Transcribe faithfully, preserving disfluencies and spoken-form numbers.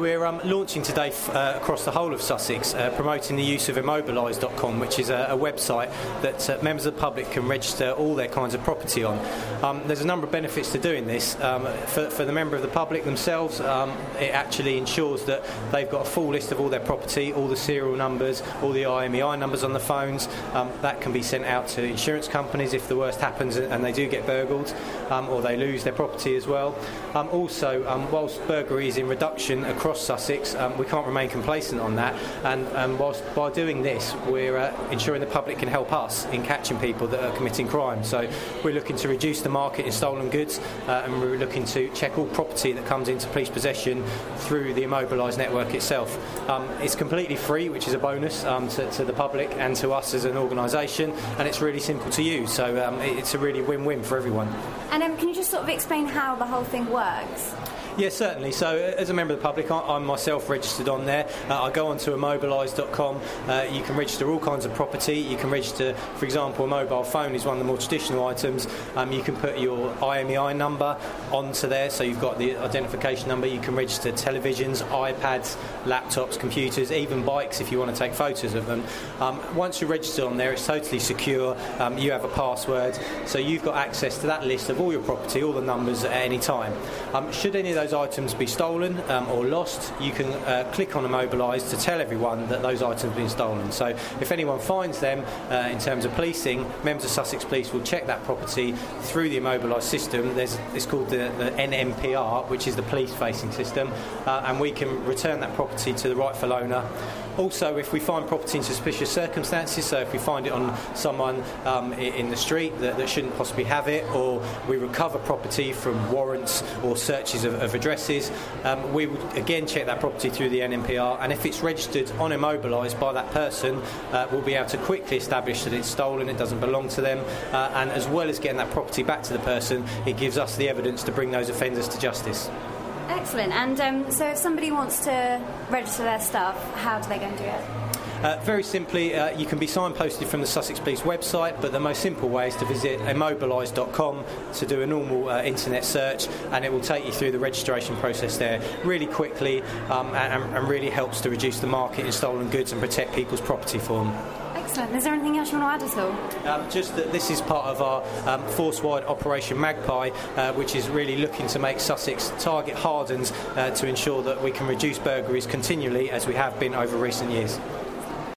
we're um, launching today f- uh, across the whole of Sussex, uh, promoting the use of immobilise dot com, which is a, a website that uh, members of the public can register all their kinds of property on. Um, there's a number of benefits to doing this. Um, for, for the member of the public themselves, um, it actually ensures that they've got a full list of all their property, all the serial numbers, all the I M E I numbers on the phones. Um, that can be sent out to insurance companies if the worst happens and they do get burgled, um, or they lose their property as well. Um, also, um, whilst burglary is in reduction across Sussex, um, we can't remain complacent on that, and um, whilst by doing this we're uh, ensuring the public can help us in catching people that are committing crime. So we're looking to reduce the market in stolen goods, uh, and we're looking to check all property that comes into police possession through the Immobilise network itself. Um, it's completely free, which is a bonus um, to, to the public and to us as an organisation, and it's really simple to use, so um, it's a really win-win for everyone. And um, can you just sort of explain how the whole thing works? Yes, certainly. So, uh, as a member of the public, I, I'm myself registered on there. Uh, I go onto immobilise dot com. Uh, you can register all kinds of property. You can register, for example, a mobile phone is one of the more traditional items. Um, you can put your I M E I number onto there, so you've got the identification number. You can register televisions, iPads, laptops, computers, even bikes if you want to take photos of them. Um, once you're registered on there, it's totally secure. Um, you have a password, so you've got access to that list of all your property, all the numbers at any time. Um, should any of those items be stolen um, or lost, you can uh, click on Immobilise to tell everyone that those items have been stolen. So if anyone finds them, uh, in terms of policing, members of Sussex Police will check that property through the Immobilise system. There's, it's called the, the N M P R, which is the police-facing system, uh, and we can return that property to the rightful owner. Also, if we find property in suspicious circumstances, so if we find it on someone um, in the street that, that shouldn't possibly have it, or we recover property from warrants or searches of, of addresses, um, we would again check that property through the N M P R, and if it's registered on Immobilise by that person, uh, we'll be able to quickly establish that it's stolen, it doesn't belong to them, uh, and as well as getting that property back to the person, it gives us the evidence to bring those offenders to justice. Excellent. And um, so if somebody wants to register their stuff, how do they go and do it? Uh, very simply, uh, you can be signposted from the Sussex Police website, but the most simple way is to visit immobilise dot com to do a normal uh, internet search, and it will take you through the registration process there really quickly, um, and, and really helps to reduce the market in stolen goods and protect people's property for them. Excellent. Is there anything else you want to add at all? Um, just that this is part of our um, force-wide Operation Magpie, uh, which is really looking to make Sussex target hardened uh, to ensure that we can reduce burglaries continually as we have been over recent years.